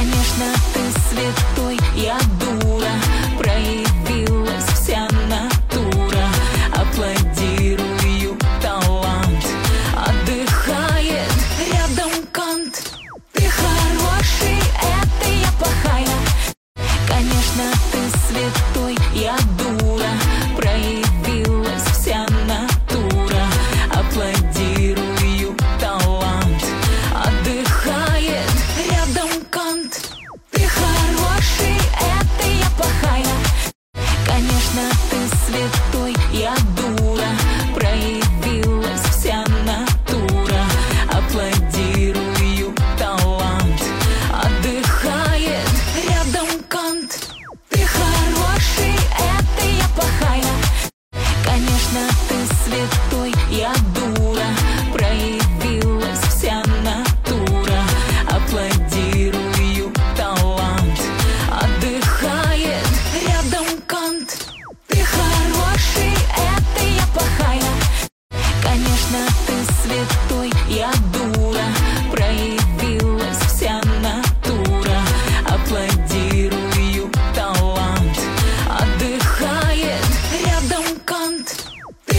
Конечно, ты святой, я дура. Проявилась вся натура. Аплодирую, талант. Отдыхает рядом Кант. Ты хороший, это я плохая. Конечно, ты святой, я дура. Проявилась вся натура. Аплодирую, талант. Отдыхает рядом Кант. Ты хороший, это я плохая. Конечно, ты святой, я дура. Проявилась вся натура. Аплодирую, талант. Отдыхает рядом Кант. Ты хороший, это я плохая. Конечно, ты святой, я дура. Проявилась вся натура. Аплодирую, талант. Отдыхает рядом Кант. Ты хороший, это я плохая. Конечно, ты святой, я дура. Проявилась вся натура. Аплодирую, талант. Отдыхает рядом Кант. Ты хороший, это я плохая. Конечно, ты святой, я дура. Проявилась вся натура. Аплодирую, талант. Отдыхает рядом Кант. Ты хороший, это я плохая. Конечно, ты святой, я дура. Проявилась вся натура. Аплодирую, талант. Отдыхает рядом Кант. Ты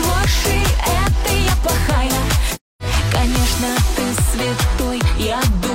хороший, это я плохая. Конечно, ты святой, я дура.